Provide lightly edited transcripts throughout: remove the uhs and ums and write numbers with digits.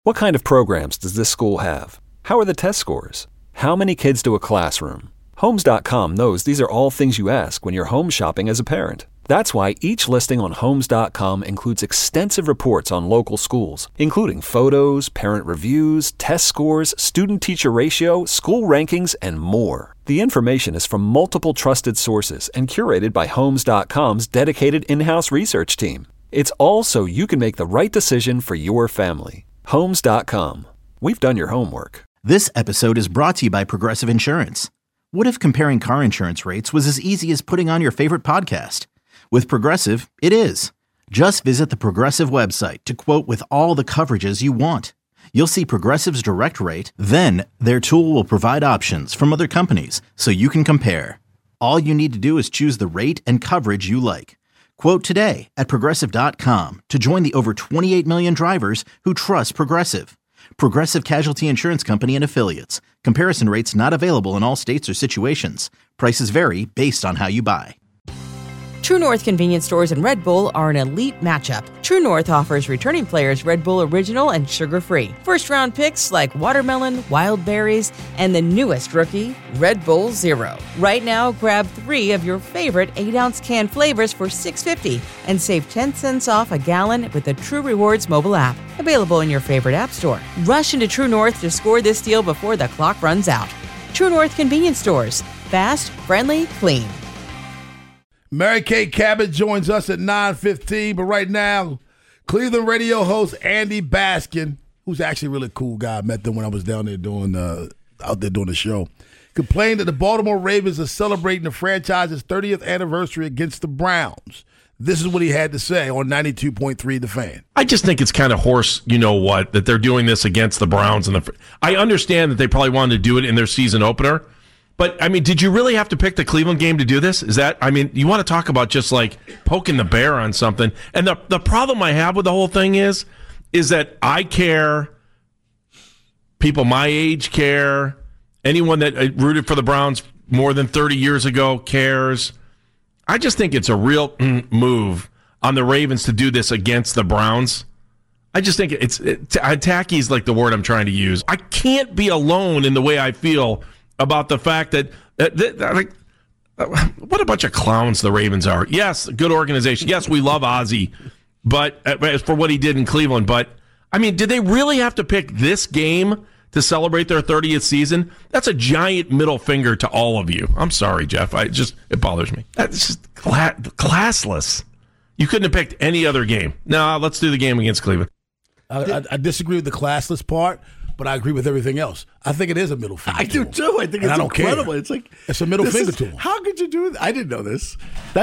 What kind of programs does this school have? How are the test scores? How many kids do a classroom? Homes.com knows these are all things you ask when you're home shopping as a parent. That's why each listing on Homes.com includes extensive reports on local schools, including photos, parent reviews, test scores, student-teacher ratio, school rankings, and more. The information is from multiple trusted sources and curated by Homes.com's dedicated in-house research team. It's all so you can make the right decision for your family. Homes.com. We've done your homework. This episode is brought to you by Progressive Insurance. What if comparing car insurance rates was as easy as putting on your favorite podcast? With Progressive, it is. Just visit the Progressive website to quote with all the coverages you want. You'll see Progressive's direct rate, then their tool will provide options from other companies so you can compare. All you need to do is choose the rate and coverage you like. Quote today at Progressive.com to join the over 28 million drivers who trust Progressive. Progressive Casualty Insurance Company and Affiliates. Comparison rates not available in all states or situations. Prices vary based on how you buy. True North convenience stores and Red Bull are an elite matchup. True North offers returning players Red Bull Original and sugar-free. First-round picks like watermelon, wild berries, and the newest rookie, Red Bull Zero. Right now, grab 3 of your favorite 8-ounce can flavors for $6.50 and save 10 cents off a gallon with the True Rewards mobile app. Available in your favorite app store. Rush into True North to score this deal before the clock runs out. True North convenience stores. Fast, friendly, clean. Mary Kate Cabot joins us at 9:15, but right now, Cleveland radio host Andy Baskin, who's actually a really cool guy. I met them when I was down there doing the show, complained that the Baltimore Ravens are celebrating the franchise's 30th anniversary against the Browns. This is what he had to say on 92.3 The Fan. I just think it's kind of horse, you know what, that they're doing this against the Browns. I understand that they probably wanted to do it in their season opener. But, I mean, did you really have to pick the Cleveland game to do this? You want to talk about just like poking the bear on something. And the problem I have with the whole thing is that I care, people my age care, anyone that rooted for the Browns more than 30 years ago cares. I just think it's a real move on the Ravens to do this against the Browns. I just think tacky is like the word I'm trying to use. I can't be alone in the way I feel about the fact that what a bunch of clowns the Ravens are. Yes, good organization. Yes, we love Ozzie, but for what he did in Cleveland. But, I mean, did they really have to pick this game to celebrate their 30th season? That's a giant middle finger to all of you. I'm sorry, Jeff. It bothers me. It's just classless. You couldn't have picked any other game. No, let's do the game against Cleveland. I disagree with the classless part, but I agree with everything else. I think it is a middle finger. I do too. I think it's incredible. It's like it's a middle finger to them. How could you do it? I didn't know this.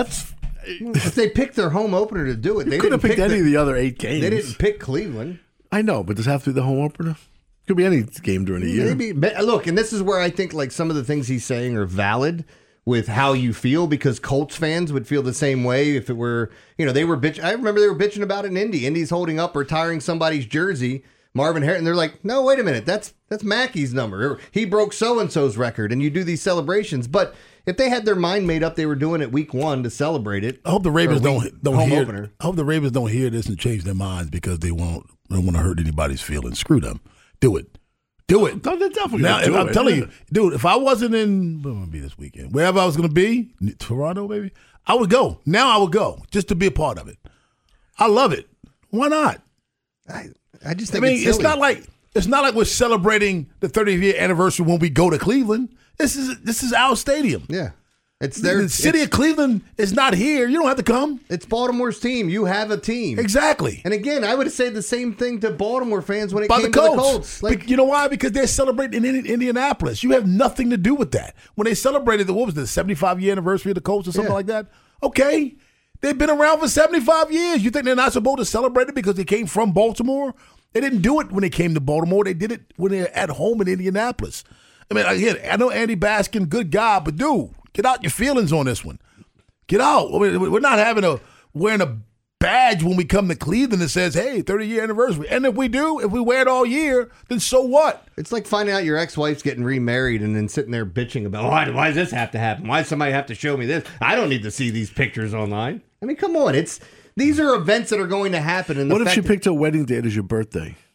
If they picked their home opener to do it, they could have picked any of the other 8 games. They didn't pick Cleveland. I know, but does it have to be the home opener? Could be any game during the year. Maybe. Look, and this is where I think like some of the things he's saying are valid with how you feel, because Colts fans would feel the same way if it were, they were bitching. I remember they were bitching about it in Indy. Indy's holding up or retiring somebody's jersey, Marvin Harrison. They're like, no, wait a minute. That's Mackey's number. He broke so-and-so's record, and you do these celebrations. But if they had their mind made up, they were doing it week 1 to celebrate it. I hope the Ravens don't hear. Opener. I hope the Ravens don't hear this and change their minds because they don't want to hurt anybody's feelings. Screw them. Do it. Do it. No, they're definitely now, do I'm it. telling you, dude, if I wasn't in, where would I be this weekend? Wherever I was going to be, Toronto, maybe, I would go. Now I would go just to be a part of it. I love it. Why not? I just think it's not like we're celebrating the 30th year anniversary when we go to Cleveland. This is our stadium. Yeah. The city of Cleveland is not here. You don't have to come. It's Baltimore's team. You have a team. Exactly. And again, I would say the same thing to Baltimore fans when it came to the Colts. You know why? Because they're celebrating in Indianapolis. You have nothing to do with that. When they celebrated the 75-year anniversary of the Colts or something like that, okay. They've been around for 75 years. You think they're not supposed to celebrate it because they came from Baltimore? They didn't do it when they came to Baltimore. They did it when they were at home in Indianapolis. I mean, I know Andy Baskin, good guy, but dude, get out your feelings on this one. Get out. I mean, we're not wearing a badge when we come to Cleveland that says, hey, 30-year anniversary. And if we wear it all year, then so what? It's like finding out your ex-wife's getting remarried and then sitting there bitching about, why does this have to happen? Why does somebody have to show me this? I don't need to see these pictures online. I mean, come on. These are events that are going to happen. And what if she picked her wedding date as your birthday?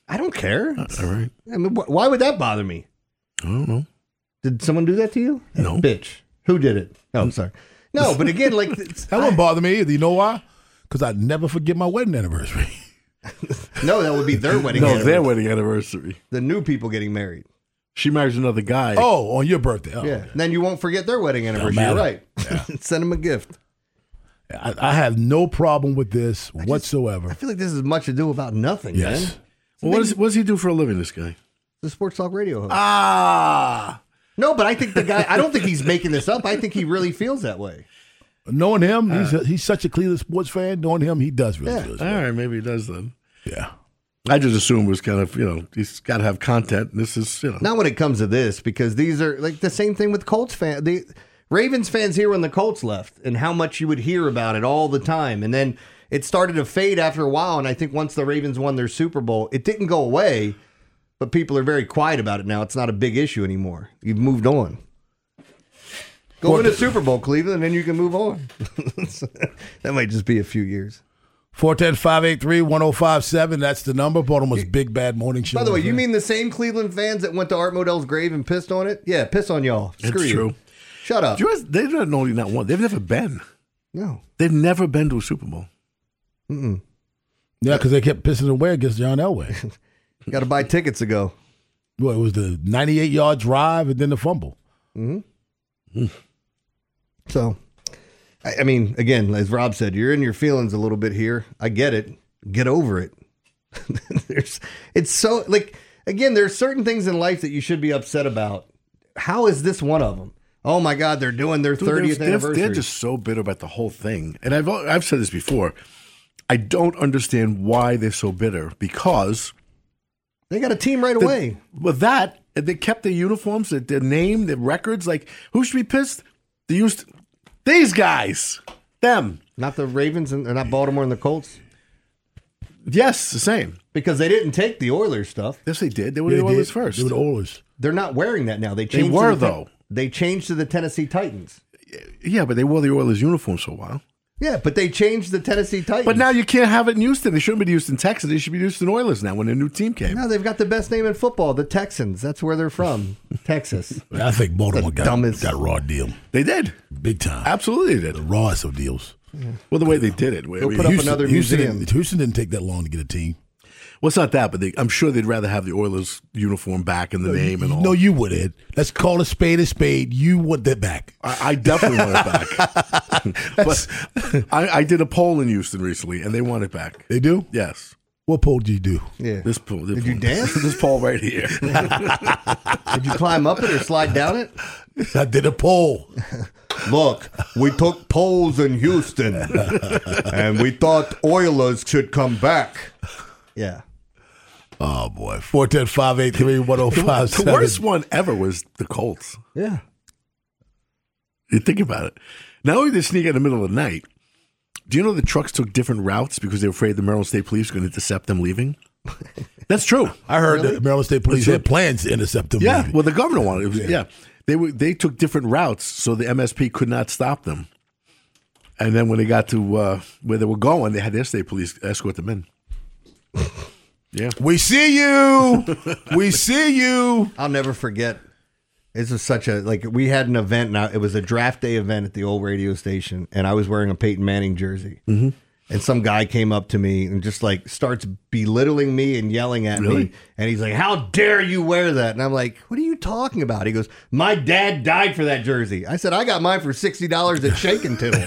I don't care. All right. I mean, why would that bother me? I don't know. Did someone do that to you? No. Bitch. Who did it? Oh, I'm sorry. No, but again, like That wouldn't bother me either. You know why? Because I'd never forget my wedding anniversary. no, that would be their wedding. No, anniversary. their wedding anniversary. The new people getting married. She marries another guy. Oh, on your birthday. Oh. Yeah. Then you won't forget their wedding anniversary. You're right. Send them a gift. I have no problem with this whatsoever. I feel like this is much ado about nothing, Yes. man. Well, what does he do for a living, this guy? The sports talk radio host. Ah. No, but I think the guy, I don't think he's making this up. I think he really feels that way. Knowing him, he's such a Cleveland sports fan. Knowing him, he does really feel All right, maybe he does then. Yeah. I just assumed it was kind of, he's got to have content. This is, Not when it comes to this, because these are like the same thing with Colts fans. The Ravens fans here when the Colts left, and how much you would hear about it all the time. And then it started to fade after a while. And I think once the Ravens won their Super Bowl, it didn't go away, but people are very quiet about it now. It's not a big issue anymore. You've moved on. Go win a Super Bowl, Cleveland, and then you can move on. That might just be a few years. 410-583-1057. That's the number. Baltimore's Big Bad Morning Show. By the way, you mean the same Cleveland fans that went to Art Modell's grave and pissed on it? Yeah, piss on y'all. Screw it's you. true. Shut up. They've not only not won, they've never been. No. They've never been to a Super Bowl. Mm-mm. Yeah, because they kept pissing away against John Elway. Got to buy tickets to go. Well, it was the 98-yard drive and then the fumble. Mm-hmm. So, I mean, again, as Rob said, you're in your feelings a little bit here. I get it. Get over it. It's so, like, again, there's certain things in life that you should be upset about. How is this one of them? Oh, my God, they're doing their 30th anniversary. They're just so bitter about the whole thing. And I've said this before. I don't understand why they're so bitter, because they got a team right away. With that, they kept their uniforms, their name, their records. Like, who should be pissed? These guys. Them. Not the Ravens and not Baltimore and the Colts? Yes, the same. Because they didn't take the Oilers stuff. Yes, they did. They were the Oilers first. They were the Oilers. They're not wearing that now. They were, though. They changed to the Tennessee Titans. Yeah, but they wore the Oilers uniforms for a while. Yeah, but they changed the Tennessee Titans. But now you can't have it in Houston. They shouldn't be Houston Texans. They should be Houston Oilers now when a new team came. No, they've got the best name in football, the Texans. That's where they're from, Texas. I think Baltimore got a raw deal. They did. Big time. Absolutely they did. The rawest of deals. Yeah. Well, the way they did it. They'll put up another museum. Houston didn't take that long to get a team. Well, it's not that, but I'm sure they'd rather have the Oilers uniform back and the name and all. No, you would, Ed. Let's call a spade a spade. You want that back. I definitely want it back. But I did a poll in Houston recently, and they want it back. They do? Yes. What poll did you do? Yeah. This poll. Did you dance? This poll right here. Did you climb up it or slide down it? I did a poll. Look, we took polls in Houston, and we thought Oilers should come back. Yeah. Oh, boy. 410-583-1057. The worst one ever was the Colts. Yeah. You think about it. Not only did they sneak in the middle of the night, do you know the trucks took different routes because they were afraid the Maryland State Police were going to intercept them leaving? That's true. I heard that the Maryland State Police had plans to intercept them. Yeah, leaving. well, the governor wanted it. Yeah. They took different routes so the MSP could not stop them. And then when they got to where they were going, they had their state police escort them in. Yeah. We see you. We see you. I'll never forget. This was such a, we had an event now. It was a draft day event at the old radio station, and I was wearing a Peyton Manning jersey. Mm-hmm. And some guy came up to me and just starts belittling me and yelling at me. And he's like, "How dare you wear that?" And I'm like, "What are you talking about?" He goes, "My dad died for that jersey." I said, "I got mine for $60 at Shake and Tittle."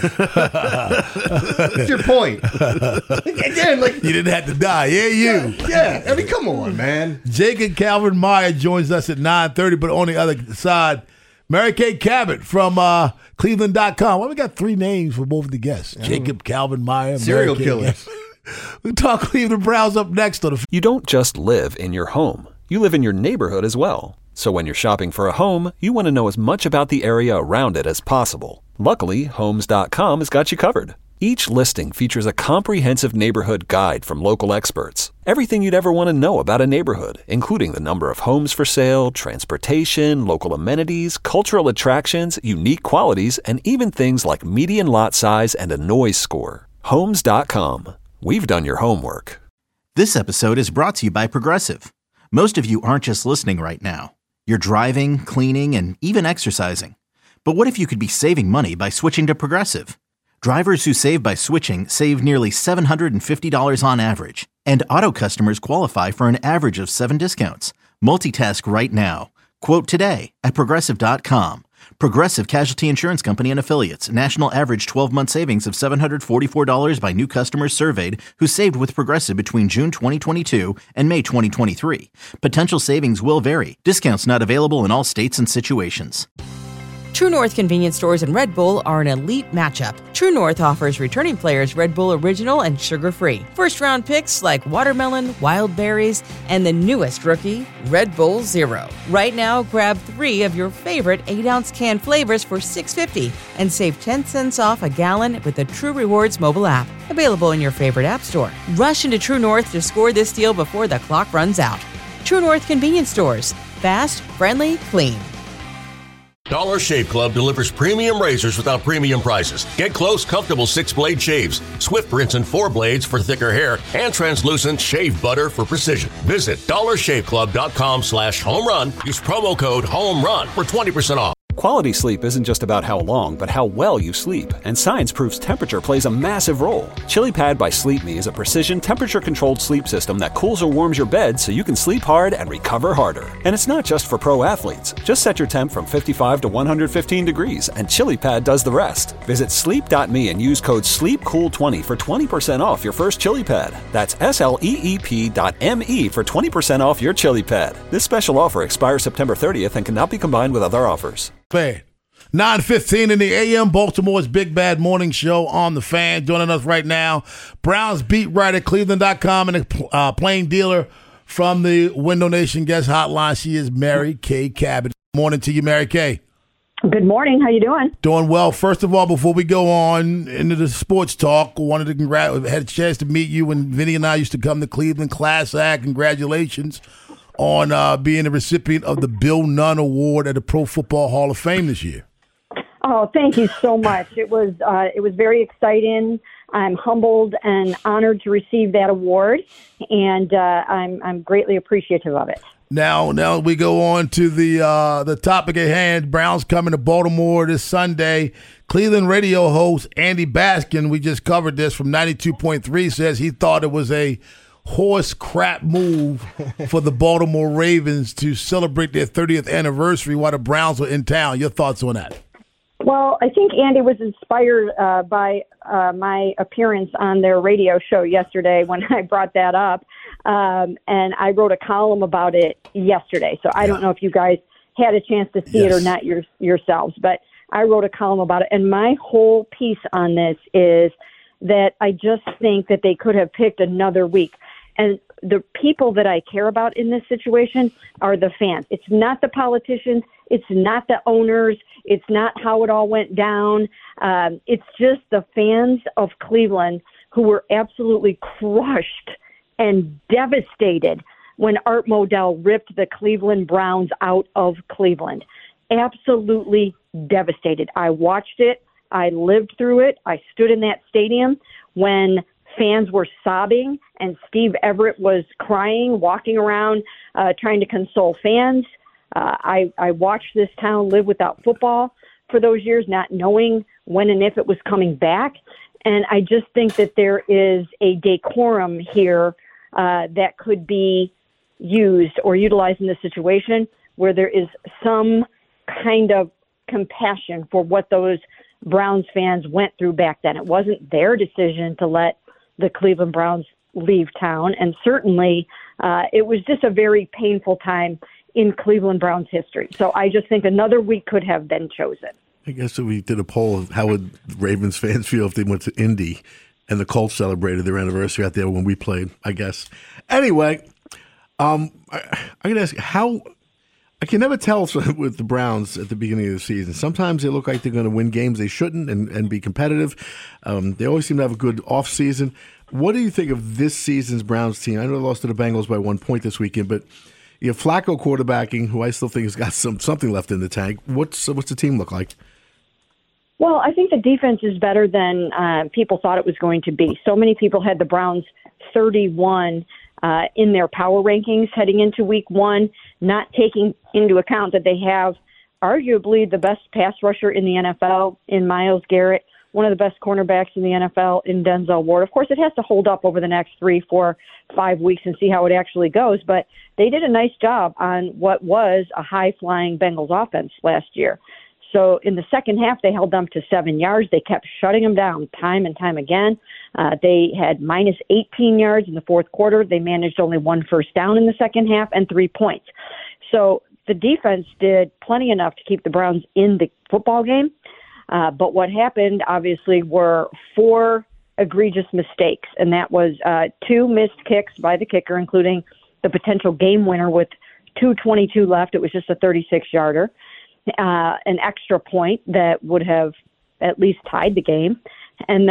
What's your point? Again, you didn't have to die. Yeah, you. Yeah. I mean, come on, man. Jacob Calvin Meyer joins us at 9:30, but on the other side, Mary Kay Cabot from Cleveland.com. Well, we got three names for both of the guests. Jacob Calvin Meyer. Serial killers. We'll talk Cleveland Browns up next. You don't just live in your home. You live in your neighborhood as well. So when you're shopping for a home, you want to know as much about the area around it as possible. Luckily, Homes.com has got you covered. Each listing features a comprehensive neighborhood guide from local experts. Everything you'd ever want to know about a neighborhood, including the number of homes for sale, transportation, local amenities, cultural attractions, unique qualities, and even things like median lot size and a noise score. Homes.com. We've done your homework. This episode is brought to you by Progressive. Most of you aren't just listening right now. You're driving, cleaning, and even exercising. But what if you could be saving money by switching to Progressive? Drivers who save by switching save nearly $750 on average. And auto customers qualify for an average of 7 discounts. Multitask right now. Quote today at Progressive.com. Progressive Casualty Insurance Company and Affiliates. National average 12-month savings of $744 by new customers surveyed who saved with Progressive between June 2022 and May 2023. Potential savings will vary. Discounts not available in all states and situations. True North convenience stores and Red Bull are an elite matchup. True North offers returning players Red Bull Original and sugar-free. First-round picks like watermelon, wild berries, and the newest rookie, Red Bull Zero. Right now, grab 3 of your favorite 8-ounce can flavors for $6.50 and save 10 cents off a gallon with the True Rewards mobile app. Available in your favorite app store. Rush into True North to score this deal before the clock runs out. True North convenience stores. Fast, friendly, clean. Dollar Shave Club delivers premium razors without premium prices. Get close, comfortable 6-blade shaves, swift rinse and 4 blades for thicker hair, and translucent shave butter for precision. Visit dollarshaveclub.com/home-run. Use promo code HOME-RUN for 20% off. Quality sleep isn't just about how long, but how well you sleep. And science proves temperature plays a massive role. ChiliPad by Sleep Me is a precision temperature-controlled sleep system that cools or warms your bed so you can sleep hard and recover harder. And it's not just for pro athletes. Just set your temp from 55 to 115 degrees, and ChiliPad does the rest. Visit sleep.me and use code SLEEPCOOL20 for 20% off your first ChiliPad. That's SLEEP.me for 20% off your ChiliPad. This special offer expires September 30th and cannot be combined with other offers. Fan. 9:15 in the AM, Baltimore's Big Bad Morning Show on the Fan. Joining us right now, Browns beat writer, Cleveland.com, and a plain dealer from the Window Nation guest hotline. She is Mary Kay Cabot. Morning to you, Mary Kay. Good morning. How you doing? Doing well. First of all, before we go on into the sports talk, wanted to had a chance to meet you when Vinny and I used to come to Cleveland Class Act. Congratulations on being the recipient of the Bill Nunn Award at the Pro Football Hall of Fame this year. Oh, thank you so much. It was very exciting. I'm humbled and honored to receive that award, and I'm greatly appreciative of it. Now we go on to the topic at hand. Browns coming to Baltimore this Sunday. Cleveland radio host Andy Baskin, we just covered this, from 92.3, says he thought it was a horse crap move for the Baltimore Ravens to celebrate their 30th anniversary while the Browns were in town. Your thoughts on that? Well, I think Andy was inspired by my appearance on their radio show yesterday when I brought that up, and I wrote a column about it yesterday. So I don't know if you guys had a chance to see it or not yourselves, but I wrote a column about it, and my whole piece on this is that I just think that they could have picked another week. And the people that I care about in this situation are the fans. It's not the politicians. It's not the owners. It's not how it all went down. It's just the fans of Cleveland who were absolutely crushed and devastated when Art Modell ripped the Cleveland Browns out of Cleveland. Absolutely devastated. I watched it. I lived through it. I stood in that stadium when fans were sobbing and Steve Everett was crying, walking around trying to console fans. I watched this town live without football for those years, not knowing when and if it was coming back. And I just think that there is a decorum here that could be used or utilized in this situation where there is some kind of compassion for what those Browns fans went through back then. It wasn't their decision to let the Cleveland Browns leave town, and certainly it was just a very painful time in Cleveland Browns history. So I just think another week could have been chosen. I guess if we did a poll of how would Ravens fans feel if they went to Indy and the Colts celebrated their anniversary out there when we played, I guess. Anyway, I'm going to ask you, how I can never tell with the Browns at the beginning of the season. Sometimes they look like they're going to win games they shouldn't and be competitive. They always seem to have a good offseason. What do you think of this season's Browns team? I know they lost to the Bengals by 1 point this weekend, but you have Flacco quarterbacking, who I still think has got something left in the tank. What's the team look like? Well, I think the defense is better than people thought it was going to be. So many people had the Browns 31 in their power rankings heading into week one, not taking into account that they have arguably the best pass rusher in the NFL in Myles Garrett, one of the best cornerbacks in the NFL in Denzel Ward. Of course, it has to hold up over the next 3, 4, 5 weeks and see how it actually goes, but they did a nice job on what was a high-flying Bengals offense last year. So in the second half, they held them to 7 yards. They kept shutting them down time and time again. They had minus 18 yards in the fourth quarter. They managed only 1 first down in the second half and 3 points. So the defense did plenty enough to keep the Browns in the football game. But what happened, obviously, were 4 egregious mistakes, and that was 2 missed kicks by the kicker, including the potential game winner with 2:22 left. It was just a 36-yarder. An extra point that would have at least tied the game, and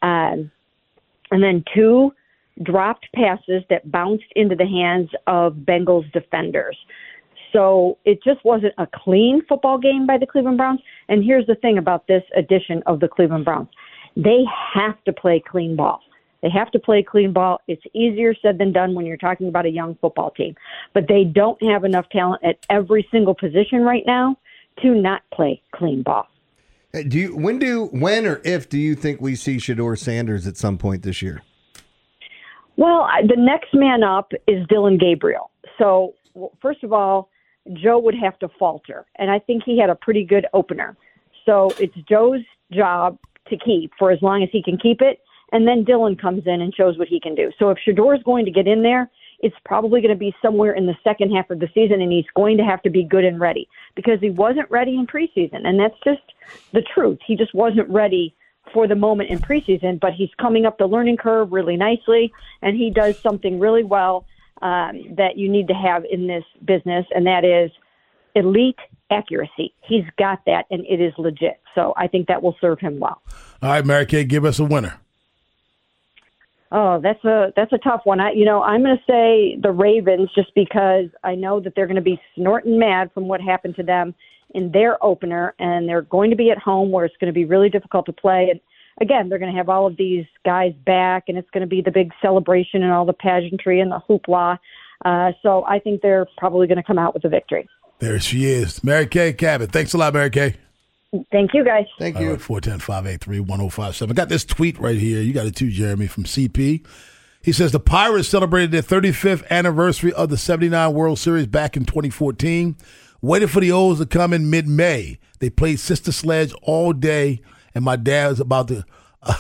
then 2 dropped passes that bounced into the hands of Bengals defenders. So it just wasn't a clean football game by the Cleveland Browns. And here's the thing about this edition of the Cleveland Browns. They have to play clean ball. They have to play clean ball. It's easier said than done when you're talking about a young football team. But they don't have enough talent at every single position right now to not play clean ball. When or if do you think we see Shedeur Sanders at some point this year? Well, the next man up is Dylan Gabriel. So, first of all, Joe would have to falter, and I think he had a pretty good opener. So it's Joe's job to keep for as long as he can keep it, and then Dylan comes in and shows what he can do. So if Shedeur is going to get in there, it's probably going to be somewhere in the second half of the season, and he's going to have to be good and ready because he wasn't ready in preseason, and that's just the truth. He just wasn't ready for the moment in preseason, but he's coming up the learning curve really nicely, and he does something really well that you need to have in this business, and that is elite accuracy. He's got that, and it is legit. So I think that will serve him well. All right, Mary Kay, give us a winner. Oh, that's a tough one. I'm going to say the Ravens just because I know that they're going to be snorting mad from what happened to them in their opener, and they're going to be at home where it's going to be really difficult to play. And again, they're going to have all of these guys back, and it's going to be the big celebration and all the pageantry and the hoopla. So I think they're probably going to come out with a victory. There she is. Mary Kay Cabot. Thanks a lot, Mary Kay. Thank you, guys. Thank you. All right, 410-583-1057. I got this tweet right here. You got it too, Jeremy, from CP. He says, the Pirates celebrated their 35th anniversary of the 79 World Series back in 2014. Waited for the O's to come in mid-May. They played Sister Sledge all day, and my dad was about to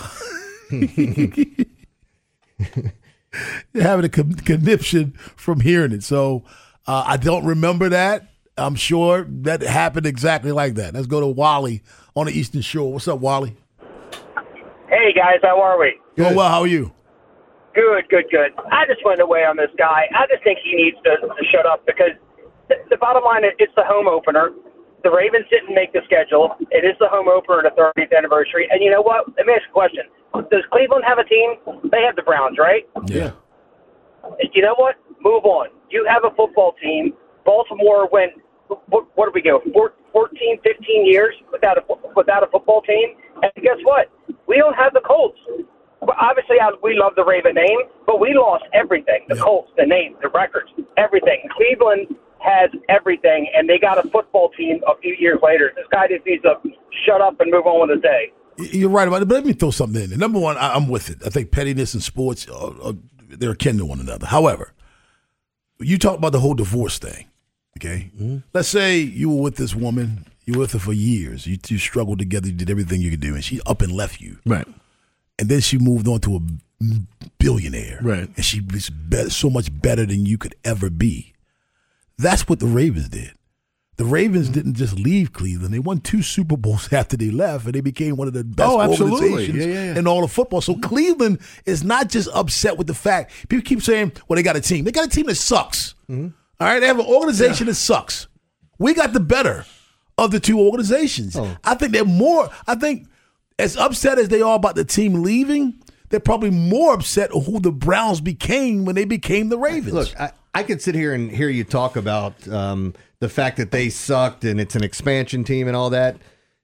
having a conniption from hearing it. So I don't remember that. I'm sure that happened exactly like that. Let's go to Wally on the Eastern Shore. What's up, Wally? Hey, guys. How are we? Doing well. How are you? Good. I just went away on this guy. I just think he needs to shut up because the bottom line is it's the home opener. The Ravens didn't make the schedule. It is the home opener in the 30th anniversary. And you know what? Let me ask you a question. Does Cleveland have a team? They have the Browns, right? Yeah. You know what? Move on. You have a football team. Baltimore went, what did we go, 14, 15 years without a football team? And guess what? We don't have the Colts. Obviously, we love the Raven name, but we lost everything. The Colts, the name, the records, everything. Cleveland has everything, and they got a football team a few years later. This guy just needs to shut up and move on with his day. You're right about it, but let me throw something in there. Number one, I'm with it. I think pettiness and sports, they're akin to one another. However, you talk about the whole divorce thing, okay? Mm-hmm. Let's say you were with this woman, you were with her for years. You two struggled together, you did everything you could do, and she up and left you. Right. And then she moved on to a billionaire. Right. And she was so much better than you could ever be. That's what the Ravens did. The Ravens didn't just leave Cleveland. They won 2 Super Bowls after they left, and they became one of the best organizations in all of football. So Cleveland is not just upset with the fact. People keep saying, well, they got a team. They got a team that sucks. Mm-hmm. All right? They have an organization that sucks. We got the better of the 2 organizations. Oh. I think as upset as they are about the team leaving, they're probably more upset at who the Browns became when they became the Ravens. Look, I could sit here and hear you talk about the fact that they sucked and it's an expansion team and all that.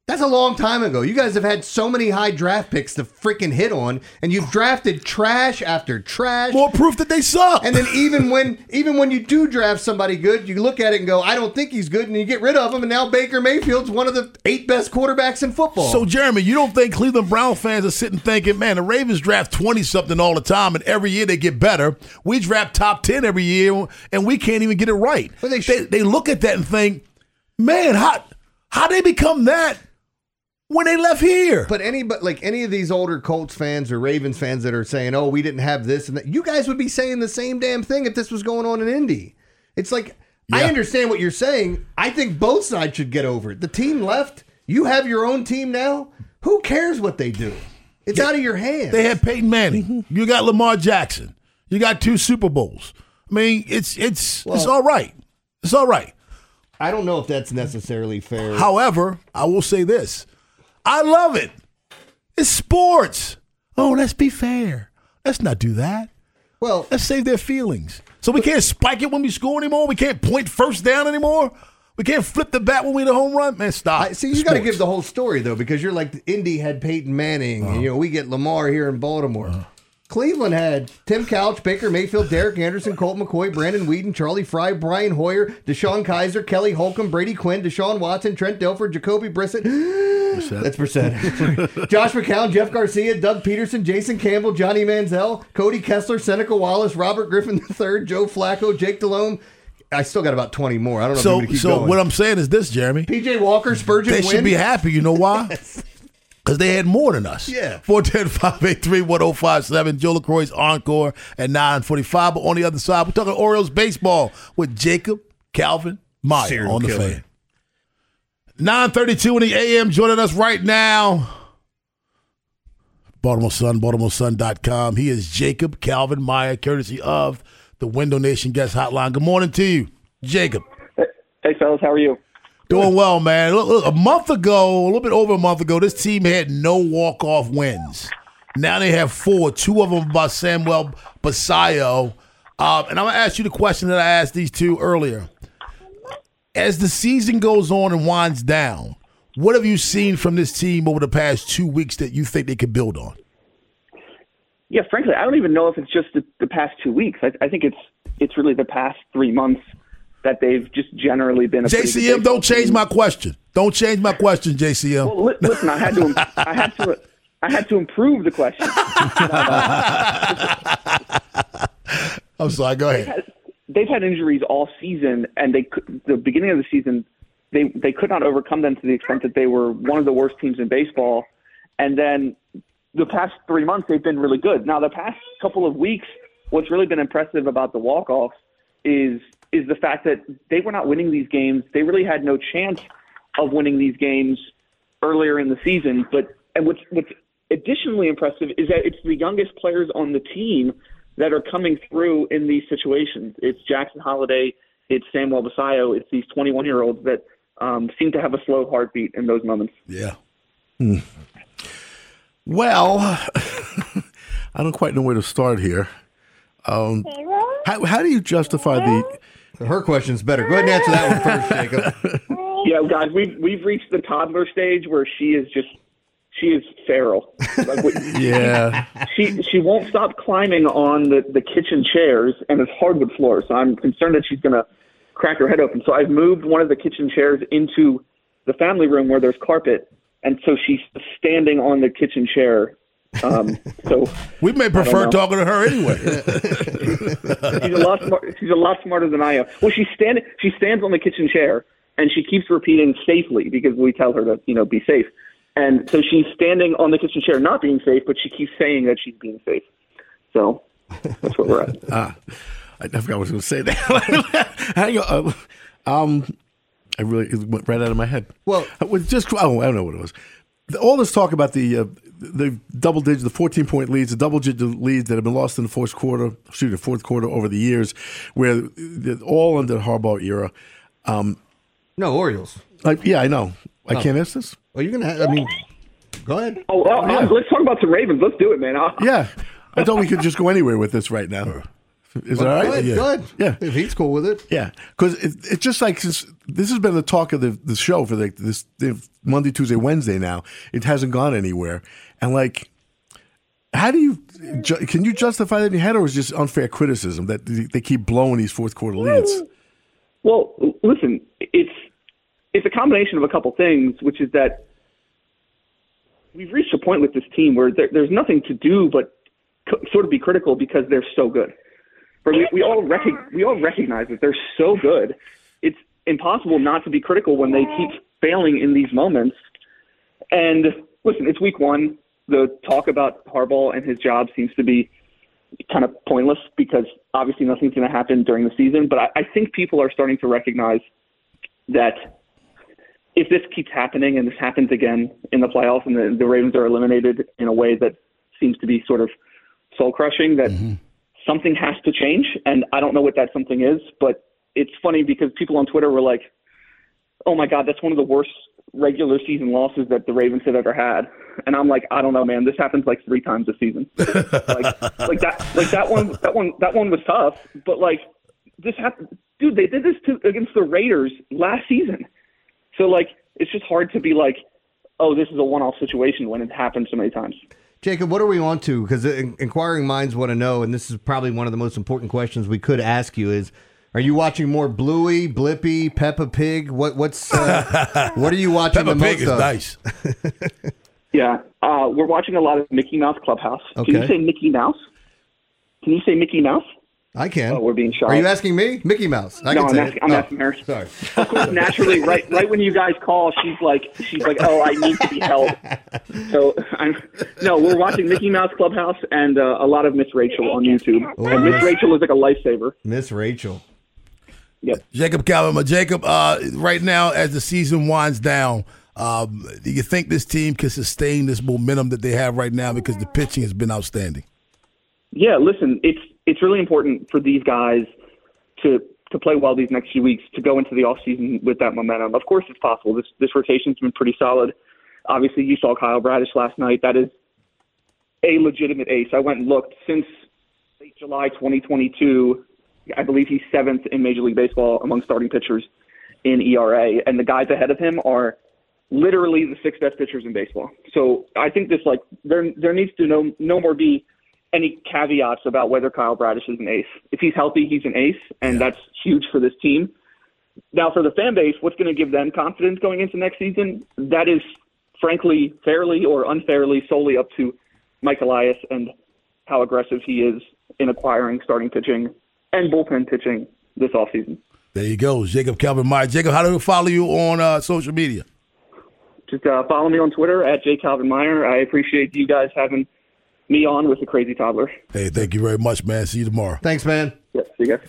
That's a long time ago. You guys have had so many high draft picks to freaking hit on, and you've drafted trash after trash. More proof that they suck. And then even when you do draft somebody good, you look at it and go, I don't think he's good, and you get rid of him, and now Baker Mayfield's one of the 8 best quarterbacks in football. So, Jeremy, you don't think Cleveland Brown fans are sitting thinking, man, the Ravens draft 20-something all the time, and every year they get better. We draft top 10 every year, and we can't even get it right. But they look at that and think, man, how they become that when they left here? But any of these older Colts fans or Ravens fans that are saying, oh, we didn't have this and that, you guys would be saying the same damn thing if this was going on in Indy. It's like, I understand what you're saying. I think both sides should get over it. The team left. You have your own team now. Who cares what they do? It's out of your hands. They had Peyton Manning. You got Lamar Jackson. You got 2 Super Bowls. I mean, it's all right. It's all right. I don't know if that's necessarily fair. However, I will say this. I love it. It's sports. Oh, let's be fair. Let's not do that. Well, let's save their feelings. So we can't spike it when we score anymore. We can't point first down anymore. We can't flip the bat when we hit a home run. Man, stop. See, you got to give the whole story, though, because you're like, Indy had Peyton Manning. And, we get Lamar here in Baltimore. Cleveland had Tim Couch, Baker Mayfield, Derek Anderson, Colt McCoy, Brandon Whedon, Charlie Fry, Brian Hoyer, Deshaun Kaiser, Kelly Holcomb, Brady Quinn, Deshaun Watson, Trent Dilfer, Jacoby Brissett. That's Brissett. Josh McCown, Jeff Garcia, Doug Peterson, Jason Campbell, Johnny Manziel, Cody Kessler, Seneca Wallace, Robert Griffin III, Joe Flacco, Jake Delhomme. I still got about 20 more. I don't know if I'm going to keep going. So what I'm saying is this, Jeremy. PJ Walker, Spurgeon They should be happy. You know why? Because they had more than us. Yeah. 410-583-1057. Joe LaCroix's Encore at 9:45. But on the other side, we're talking Orioles baseball with Jacob Calvin Meyer Serial on the killer. Fan. 9:32 in the AM. Joining us right now, Baltimore Sun, BaltimoreSun.com. He is Jacob Calvin Meyer, courtesy of the Window Nation Guest Hotline. Good morning to you, Jacob. Hey, fellas. How are you? Doing well, man. Look, a little bit over a month ago, this team had no walk-off wins. Now they have 4, 2 of them by Samuel Basayo. And I'm going to ask you the question that I asked these two earlier. As the season goes on and winds down, what have you seen from this team over the past 2 weeks that you think they could build on? Yeah, frankly, I don't even know if it's just the past 2 weeks. I think it's really the past 3 months that they've just generally been a JCM, don't change my question. Don't change my question, JCM. Well, listen, I had to improve the question. I'm sorry. Go ahead. They've had injuries all season, and the beginning of the season, they could not overcome them to the extent that they were one of the worst teams in baseball. And then the past 3 months, they've been really good. Now, the past couple of weeks, what's really been impressive about the walk-offs is the fact that they were not winning these games. They really had no chance of winning these games earlier in the season. And what's additionally impressive is that it's the youngest players on the team that are coming through in these situations. It's Jackson Holliday, it's Samuel Basayo, it's these 21-year-olds that seem to have a slow heartbeat in those moments. Yeah. Well, I don't quite know where to start here. How do you justify the... Her question's better. Go ahead and answer that one first, Jacob. Yeah, guys, we've reached the toddler stage where she is feral. Yeah. She won't stop climbing on the kitchen chairs, and it's hardwood floor, so I'm concerned that she's going to crack her head open. So I've moved one of the kitchen chairs into the family room where there's carpet, and so she's standing on the kitchen chair. So we may prefer talking to her anyway. She's a lot smarter than I am. Well, she stands on the kitchen chair, and she keeps repeating safely because we tell her to be safe. And so she's standing on the kitchen chair, not being safe, but she keeps saying that she's being safe. So that's where we're at. I forgot what I was going to say there. I really it went right out of my head. Well, I don't know what it was. All this talk about the double digit, the 14-point leads, the double digit leads that have been lost in the fourth quarter over the years, where they're all under the Harbaugh era. No, Orioles. Yeah, I know. I can't ask this. Well, you're going to go ahead. Oh, well, let's talk about some Ravens. Let's do it, man. Yeah. I thought we could just go anywhere with this right now. Is that all right? Good. Yeah. If he's cool with it. Yeah, because it's just like this has been the talk of the show for this Monday, Tuesday, Wednesday now. It hasn't gone anywhere. And like, how do you can you justify that in your head, or is it just unfair criticism that they keep blowing these fourth quarter leads? Well, listen, it's a combination of a couple things, which is that we've reached a point with this team where there's nothing to do but sort of be critical because they're so good. We all recognize that they're so good. It's impossible not to be critical when they keep failing in these moments. And listen, it's week one. The talk about Harbaugh and his job seems to be kind of pointless because obviously nothing's going to happen during the season. But I think people are starting to recognize that if this keeps happening and this happens again in the playoffs and the Ravens are eliminated in a way that seems to be sort of soul-crushing, that something has to change. And I don't know what that something is, but it's funny because people on Twitter were like, oh my God, that's one of the worst regular season losses that the Ravens have ever had. And I'm like, I don't know, man, this happens like 3 times a season. that one was tough, but like this happened, dude, they did this against the Raiders last season. So like, it's just hard to be like, oh, this is a one-off situation when it happened so many times. Jacob, what are we on to? Because inquiring minds want to know, and this is probably one of the most important questions we could ask you is, are you watching more Bluey, Blippi, Peppa Pig? What are you watching the most Peppa Pig is of? nice. Yeah, we're watching a lot of Mickey Mouse Clubhouse. Okay. Can you say Mickey Mouse? Can you say Mickey Mouse? I can. Oh, we're being shy. Are you asking me? Mickey Mouse. I'm asking her. Sorry. Of course, naturally, right when you guys call, she's like, oh, I need to be held. So we're watching Mickey Mouse Clubhouse and a lot of Miss Rachel on YouTube. And Miss Rachel is like a lifesaver. Miss Rachel. Yep. Jacob Calvin. Jacob, right now as the season winds down, do you think this team can sustain this momentum that they have right now because the pitching has been outstanding? Yeah, listen, it's really important for these guys to play well these next few weeks, to go into the offseason with that momentum. Of course it's possible. This rotation's been pretty solid. Obviously, you saw Kyle Bradish last night. That is a legitimate ace. I went and looked. Since late July 2022, I believe he's 7th in Major League Baseball among starting pitchers in ERA, and the guys ahead of him are literally the 6 best pitchers in baseball. So I think this, like, there needs to no more be any caveats about whether Kyle Bradish is an ace. If he's healthy, he's an ace, and that's huge for this team. Now, for the fan base, what's going to give them confidence going into next season? That is, frankly, fairly or unfairly solely up to Mike Elias and how aggressive he is in acquiring starting pitching and bullpen pitching this offseason. There you go, Jacob Calvin Meyer. Jacob, how do we follow you on social media? Just follow me on Twitter at @JCalvinMeyer. I appreciate you guys having me on with the crazy toddler. Hey, thank you very much, man. See you tomorrow. Thanks, man. Yep, see you guys.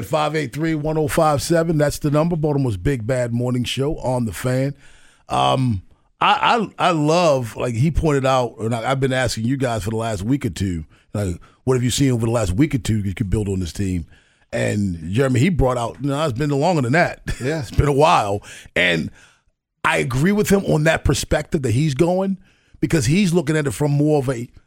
410-583-1057. That's the number. Baltimore's Big Bad Morning Show on the Fan. I love, like he pointed out, and I've been asking you guys for the last week or two, like, what have you seen over the last week or two you could build on this team? And Jeremy, he brought out, it's been longer than that. Yeah. It's been a while. And I agree with him on that perspective that he's going, because he's looking at it from more of a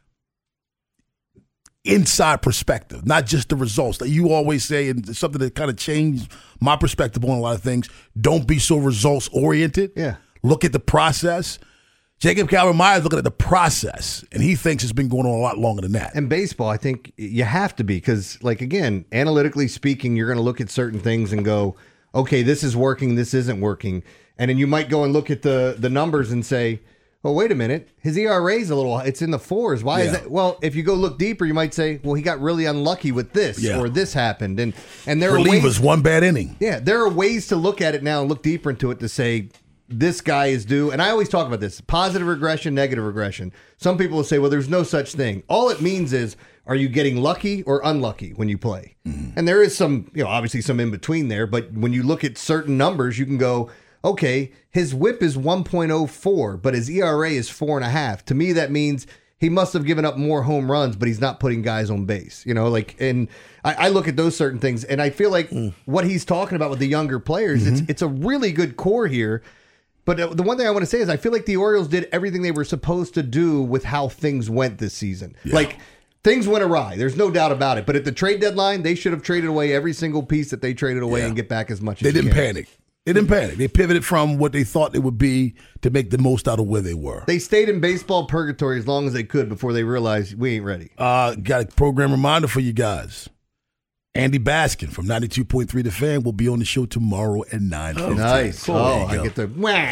inside perspective, not just the results that you always say, and something that kind of changed my perspective on a lot of things. Don't be so results oriented. Yeah. Look at the process. Jacob Calvin Meyer is looking at the process, and he thinks it's been going on a lot longer than that. And baseball, I think you have to be, because, like, again, analytically speaking, you're going to look at certain things and go, okay, this is working, this isn't working. And then you might go and look at the numbers and say, oh, wait a minute, his ERA is it's in the 4s. Why is that? Well, if you go look deeper, you might say, well, he got really unlucky with this, or this happened. And there are ways, one bad inning. Yeah, there are ways to look at it now and look deeper into it to say, this guy is due. And I always talk about this, positive regression, negative regression. Some people will say, well, there's no such thing. All it means is, are you getting lucky or unlucky when you play? Mm-hmm. And there is some, obviously some in between there. But when you look at certain numbers, you can go, okay, his whip is 1.04, but his ERA is 4.5. To me, that means he must have given up more home runs, but he's not putting guys on base. And I look at those certain things, and I feel like what he's talking about with the younger players, it's a really good core here. But the one thing I want to say is I feel like the Orioles did everything they were supposed to do with how things went this season. Yeah. Like, things went awry. There's no doubt about it. But at the trade deadline, they should have traded away every single piece that they traded away and get back as much as they they didn't can. panic. They didn't panic. They pivoted from what they thought it would be to make the most out of where they were. They stayed in baseball purgatory as long as they could before they realized we ain't ready. Got a program reminder for you guys. Andy Baskin from 92.3 The Fan will be on the show tomorrow at 9:15. Nice. Cool. I get the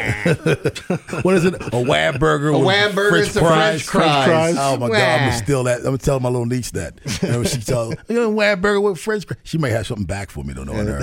What is it? A whab burger with French fries. Oh my God, I'm gonna steal that. I'm gonna tell my little niece that. Whenever she tells whab burger with French fries, she may have something back for me. Don't know her.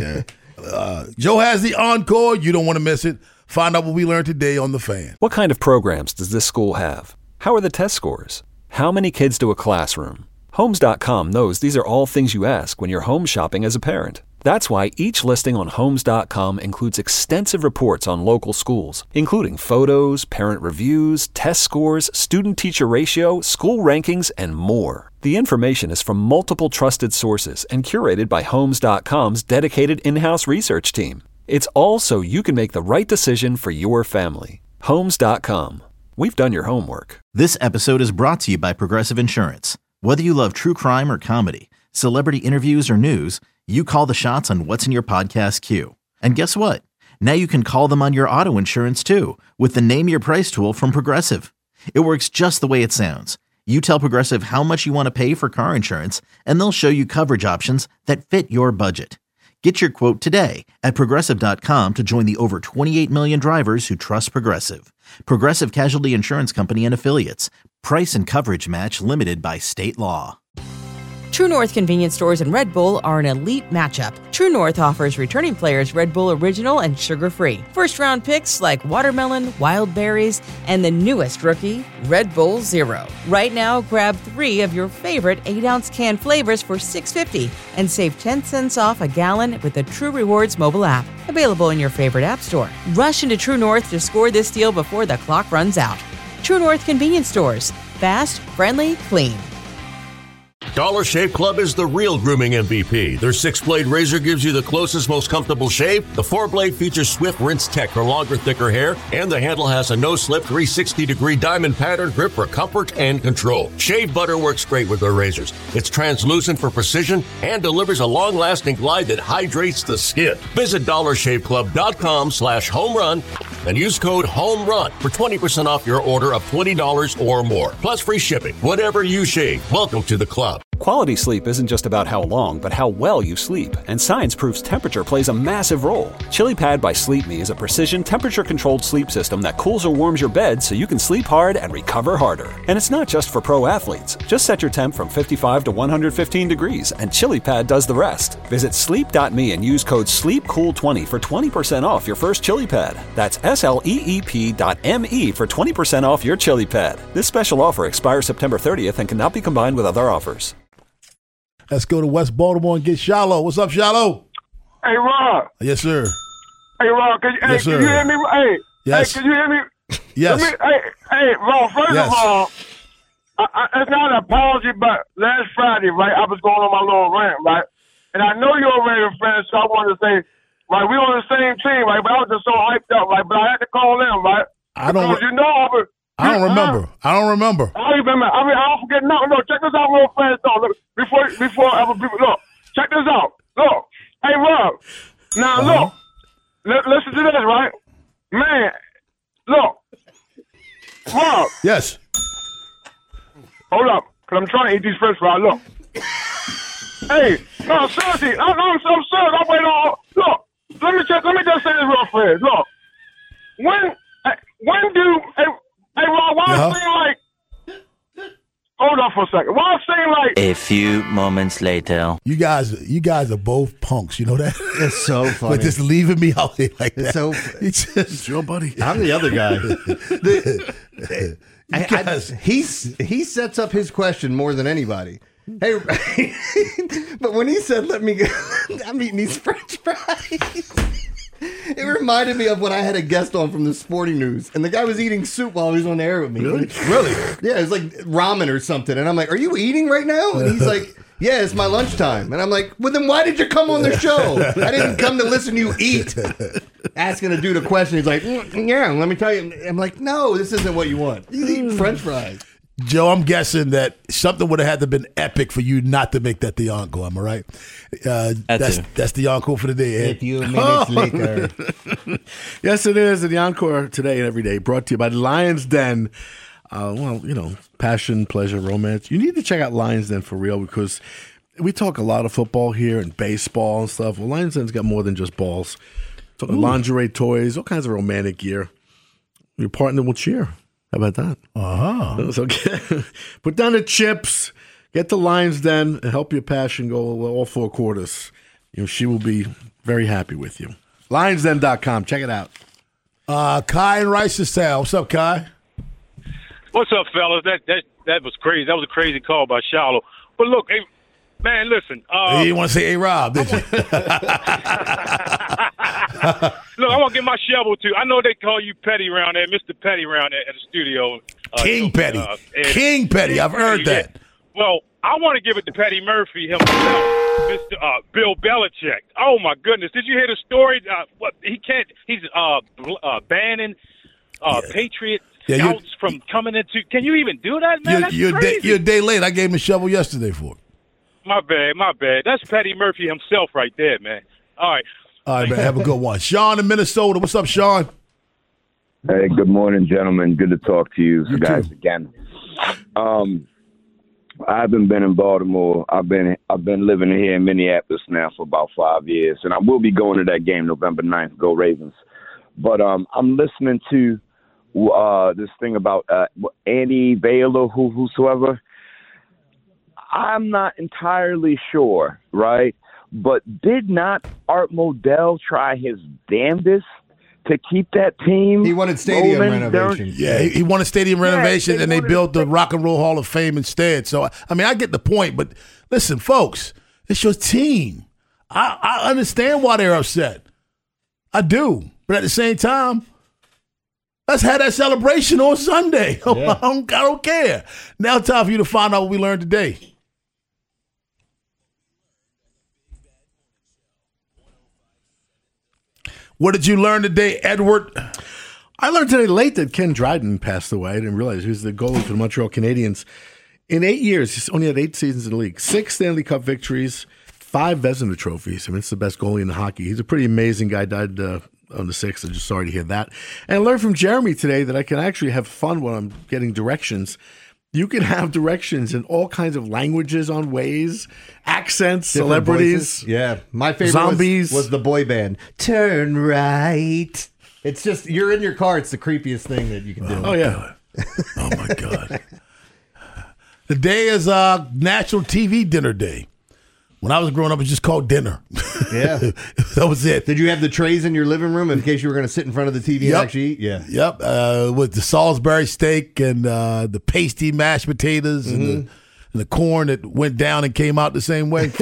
Yeah. Joe has the encore. You don't want to miss it. Find out what we learned today on The Fan. What kind of programs does this school have? How are the test scores? How many kids do a classroom? Homes.com knows these are all things you ask when you're home shopping as a parent. That's why each listing on Homes.com includes extensive reports on local schools, including photos, parent reviews, test scores, student-teacher ratio, school rankings, and more. The information is from multiple trusted sources and curated by Homes.com's dedicated in-house research team. It's all so you can make the right decision for your family. Homes.com. We've done your homework. This episode is brought to you by Progressive Insurance. Whether you love true crime or comedy, celebrity interviews or news, you call the shots on what's in your podcast queue. And guess what? Now you can call them on your auto insurance too with the Name Your Price tool from Progressive. It works just the way it sounds. You tell Progressive how much you want to pay for car insurance, and they'll show you coverage options that fit your budget. Get your quote today at Progressive.com to join the over 28 million drivers who trust Progressive. Progressive Casualty Insurance Company and Affiliates. Price and coverage match limited by state law. True North convenience stores and Red Bull are an elite matchup. True North offers returning players Red Bull Original and sugar-free. First-round picks like watermelon, wild berries, and the newest rookie, Red Bull Zero. Right now, grab 3 of your favorite 8-ounce can flavors for $6.50 and save 10 cents off a gallon with the True Rewards mobile app. Available in your favorite app store. Rush into True North to score this deal before the clock runs out. True North convenience stores. Fast, friendly, clean. Dollar Shave Club is the real grooming MVP. Their 6-blade razor gives you the closest, most comfortable shave. The 4-blade features swift rinse tech for longer, thicker hair, and the handle has a no-slip 360-degree diamond pattern grip for comfort and control. Shave butter works great with their razors. It's translucent for precision and delivers a long-lasting glide that hydrates the skin. Visit dollarshaveclub.com/homerun and use code HOMERUN for 20% off your order of $20 or more. Plus free shipping. Whatever you shave, welcome to the club. Quality sleep isn't just about how long, but how well you sleep. And science proves temperature plays a massive role. ChiliPad by Sleep Me is a precision, temperature-controlled sleep system that cools or warms your bed so you can sleep hard and recover harder. And it's not just for pro athletes. Just set your temp from 55 to 115 degrees, and ChiliPad does the rest. Visit sleep.me and use code SLEEPCOOL20 for 20% off your first ChiliPad. That's SLEEP.me for 20% off your ChiliPad. This special offer expires September 30th and cannot be combined with other offers. Let's go to West Baltimore and get Shallow. What's up, Shallow? Hey, Rob. Yes, sir. Hey, Rob. Can you hear me? Hey, yes. Hey, can you hear me? Yes. Hey, Rob. First of all, it's not an apology, but last Friday, right, I was going on my little rant, right, and I know you're a Raider fan, so I wanted to say, right, we on the same team, right, but I was just so hyped up, right, but I had to call in, right. I don't remember. I don't remember. I don't forget nothing. No, check this out real fast, though. Look, before other people, look, check this out. Look, hey, Rob. Now, look, listen to this, right? Man, look. Rob. Yes. Hold up, because I'm trying to eat these french fries. Look. Hey, no, seriously, I'm so serious. I'm waiting on. Look, let me just say this real fast. Look, when do, hey, Rob, why I seem like, hold on for a second. Why I seem like. A few moments later. You guys are both punks. You know that? It's so funny. But just leaving me out here like that. It's your buddy. I'm the other guy. He sets up his question more than anybody. Hey, but when he said, "Let me go," I'm eating these French fries. It reminded me of when I had a guest on from the Sporting News, and the guy was eating soup while he was on the air with me. Really? Yeah, it was like ramen or something. And I'm like, "Are you eating right now?" And he's like, "Yeah, it's my lunchtime." And I'm like, "Well, then why did you come on the show? I didn't come to listen to you eat." Asking a dude a question, he's like, "Yeah, let me tell you." I'm like, "No, this isn't what you want. You eat French fries." Joe, I'm guessing that something would have had to been epic for you not to make that the encore. Am I right? That's the encore for the day. Ed. A few minutes later. Yes, it is. The encore today and every day brought to you by Lions Den. Passion, pleasure, romance. You need to check out Lions Den for real because we talk a lot of football here and baseball and stuff. Well, Lions Den's got more than just balls. Talking lingerie, toys, all kinds of romantic gear. Your partner will cheer. How about that? So put down the chips, get the Lions Den, and help your passion go all 4 quarters. She will be very happy with you. LionsDen.com. Check it out. Kai in Reisterstown. What's up, Kai? What's up, fellas? That was crazy. That was a crazy call by Shallow. But look, hey, man, listen. You didn't want to say A-Rob, did you? Look, I want to get my shovel, too. I know they call you Petty around there, Mr. Petty around there at the studio. King Petty. King Petty. I've heard that. Well, I want to give it to Petty Murphy himself, Mr. Bill Belichick. Oh, my goodness. Did you hear the story? He's banning Patriot scouts from coming into. Can you even do that, man? You're a day late. I gave him a shovel yesterday for it. My bad. That's Petty Murphy himself right there, man. All right, man. Have a good one. Sean in Minnesota. What's up, Sean? Hey, good morning, gentlemen. Good to talk to you guys too. Again. I haven't been in Baltimore. I've been living here in Minneapolis now for about 5 years, and I will be going to that game November 9th. Go Ravens! But I'm listening to this thing about Andy Vale or whosoever. I'm not entirely sure, right? But did not Art Modell try his damnedest to keep that team? He wanted stadium renovation. He wanted stadium renovation, and they built the Rock and Roll Hall of Fame instead. So, I mean, I get the point, but listen, folks, it's your team. I understand why they're upset. I do. But at the same time, let's have that celebration on Sunday. Yeah. I don't care. Now time for you to find out what we learned today. What did you learn today, Edward? I learned today late that Ken Dryden passed away. I didn't realize he was the goalie for the Montreal Canadiens. In 8 years, he's only had 8 seasons in the league, 6 Stanley Cup victories, 5 Vezina trophies. I mean, it's the best goalie in hockey. He's a pretty amazing guy. Died on the 6th. I'm just sorry to hear that. And I learned from Jeremy today that I can actually have fun when I'm getting directions. You can have directions in all kinds of languages on Waze, accents, different celebrities. Voices. Yeah. My favorite zombies. Was the boy band. Turn right. It's just, you're in your car. It's the creepiest thing that you can do. Oh, yeah. Oh, my God. The day is National TV Dinner Day. When I was growing up, it was just called dinner. Yeah. That was it. Did you have the trays in your living room in case you were going to sit in front of the TV and actually eat? Yeah. Yep. With the Salisbury steak and the pasty mashed potatoes and the corn that went down and came out the same way.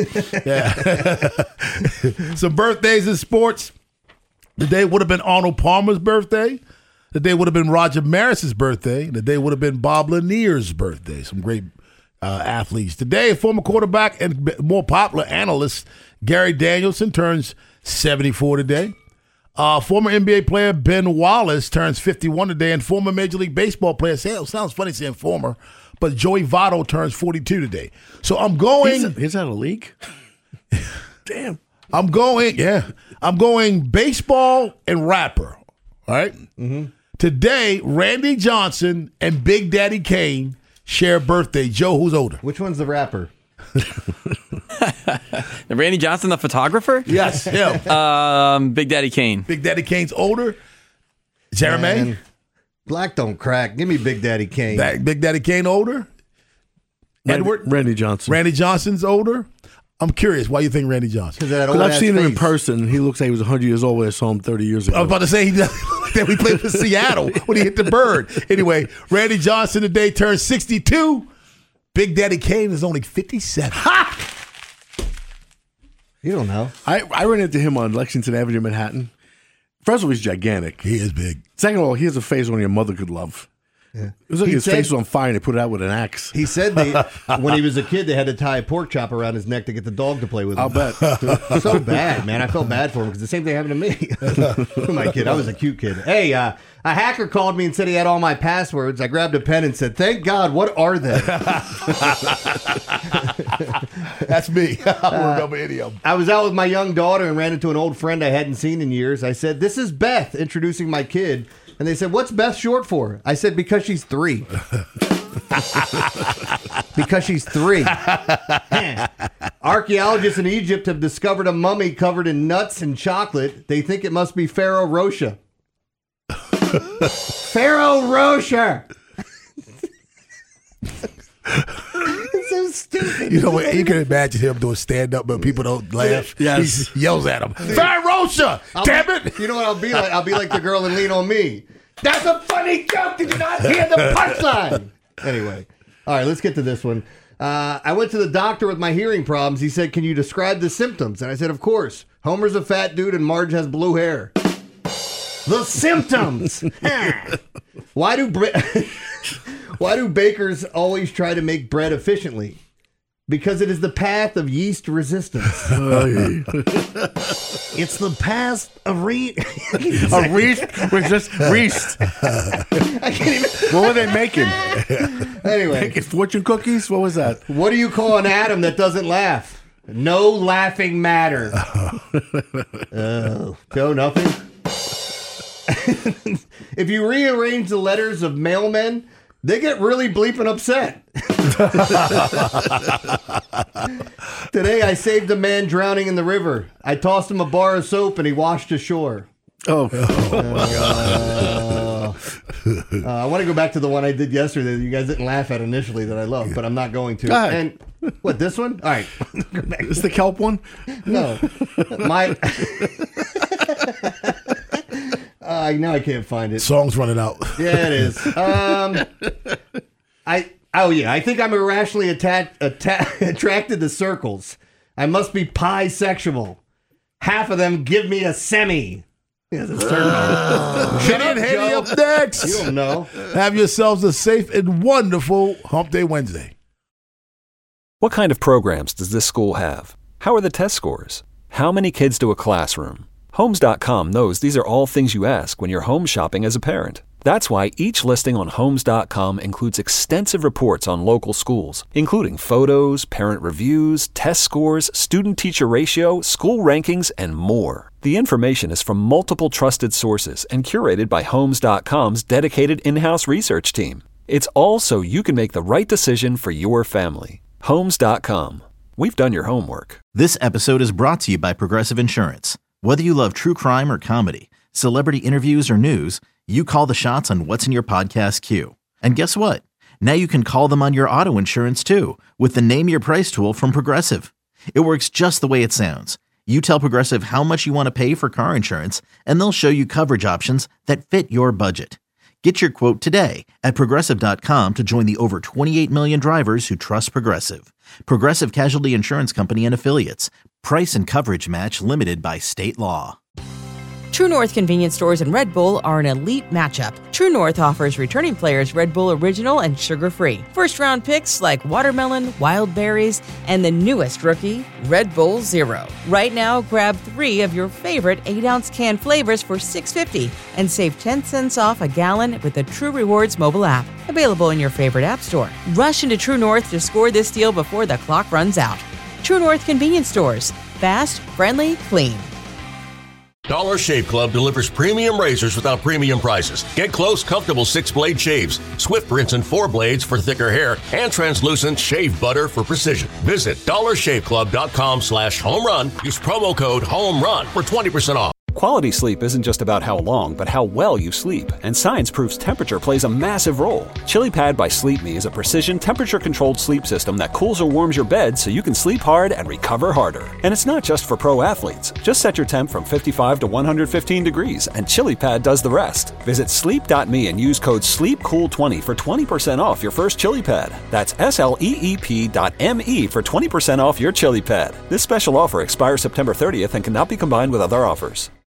Yeah. Some birthdays in sports. The day would have been Arnold Palmer's birthday. The day would have been Roger Maris's birthday. The day would have been Bob Lanier's birthday. Some great athletes. Today, former quarterback and more popular analyst Gary Danielson turns 74 today. Former NBA player Ben Wallace turns 51 today, and former Major League Baseball player, sounds funny saying former, but Joey Votto turns 42 today. So I'm going... He's out of the league? Damn. I'm going baseball and rapper, all right? Mm-hmm. Today, Randy Johnson and Big Daddy Kane share a birthday. Joe, who's older? Which one's the rapper? Randy Johnson, the photographer? Yes, him. Big Daddy Kane. Big Daddy Kane's older. Jeremy? Man, black don't crack. Give me Big Daddy Kane. Big Daddy Kane older? Edward? Randy Johnson. Randy Johnson's older? I'm curious. Why you think Randy Johnson? Because I've seen him in person. He looks like he was 100 years old when I saw him 30 years ago. I was about to say that we played for Seattle when he hit the bird. Anyway, Randy Johnson today turned 62. Big Daddy Kane is only 57. Ha! You don't know. I ran into him on Lexington Avenue, Manhattan. First of all, he's gigantic. He is big. Second of all, he has a face only a mother could love. It was like his face was on fire and they put it out with an axe. He said when he was a kid, they had to tie a pork chop around his neck to get the dog to play with him. I'll bet. So bad, man. I felt bad for him because the same thing happened to me. My kid, I was a cute kid. Hey, a hacker called me and said he had all my passwords. I grabbed a pen and said, "Thank God, what are they?" That's me. I don't remember any of them. I was out with my young daughter and ran into an old friend I hadn't seen in years. I said, "This is Beth," introducing my kid. And they said, "What's Beth short for?" I said, "Because she's 3. Because she's 3. Archaeologists in Egypt have discovered a mummy covered in nuts and chocolate. They think it must be Pharaoh Rocher. Pharaoh Rocher. It's so stupid. You know what? You can imagine him doing stand-up, but people don't laugh. Yes. He yells at him. Pharaoh Rocher! Damn it! You know what I'll be like? I'll be like the girl in Lean On Me. That's a funny joke. Did you not hear the punchline? Anyway. All right, let's get to this one. I went to the doctor with my hearing problems. He said, "Can you describe the symptoms?" And I said, "Of course. Homer's a fat dude and Marge has blue hair." The symptoms. Why do bakers always try to make bread efficiently? Because it is the path of yeast resistance. It's the path of yeast resist. I can't even. What were they making? Anyway. Making fortune cookies? What was that? What do you call an atom that doesn't laugh? No laughing matter. Joe, nothing? If you rearrange the letters of mailmen, they get really bleeping upset. Today, I saved a man drowning in the river. I tossed him a bar of soap and he washed ashore. Oh my God. I want to go back to the one I did yesterday that you guys didn't laugh at initially that I love, but I'm not going to. Go ahead. And what, this one? All right. Is the kelp one? No. Now I can't find it. Song's running out. Yeah, it is. I think I'm irrationally attracted to circles. I must be pi-sexual. Half of them give me a semi. Yeah, that's Shut up, Haney up next. You don't know. Have yourselves a safe and wonderful Hump Day Wednesday. What kind of programs does this school have? How are the test scores? How many kids do a classroom? Homes.com knows these are all things you ask when you're home shopping as a parent. That's why each listing on Homes.com includes extensive reports on local schools, including photos, parent reviews, test scores, student-teacher ratio, school rankings, and more. The information is from multiple trusted sources and curated by Homes.com's dedicated in-house research team. It's all so you can make the right decision for your family. Homes.com. We've done your homework. This episode is brought to you by Progressive Insurance. Whether you love true crime or comedy, celebrity interviews or news, you call the shots on what's in your podcast queue. And guess what? Now you can call them on your auto insurance too with the Name Your Price tool from Progressive. It works just the way it sounds. You tell Progressive how much you want to pay for car insurance, and they'll show you coverage options that fit your budget. Get your quote today at Progressive.com to join the over 28 million drivers who trust Progressive. Progressive Casualty Insurance Company and Affiliates. Price and coverage match limited by state law. True North convenience stores and Red Bull are an elite matchup. True North offers returning players Red Bull Original and sugar-free. First-round picks like watermelon, wild berries, and the newest rookie, Red Bull Zero. Right now, grab 3 of your favorite 8-ounce can flavors for $6.50 and save 10 cents off a gallon with the True Rewards mobile app. Available in your favorite app store. Rush into True North to score this deal before the clock runs out. True North convenience stores. Fast, friendly, clean. Dollar Shave Club delivers premium razors without premium prices. Get close, comfortable 6-blade shaves, Swift rinse and 4 blades for thicker hair, and translucent shave butter for precision. Visit dollarshaveclub.com/homerun. Use promo code HOMERUN for 20% off. Quality sleep isn't just about how long, but how well you sleep. And science proves temperature plays a massive role. ChiliPad by Sleep Me is a precision temperature-controlled sleep system that cools or warms your bed so you can sleep hard and recover harder. And it's not just for pro athletes. Just set your temp from 55 to 115 degrees, and ChiliPad does the rest. Visit sleep.me and use code SLEEPCOOL20 for 20% off your first ChiliPad. That's SLEEP.me for 20% off your ChiliPad. This special offer expires September 30th and cannot be combined with other offers.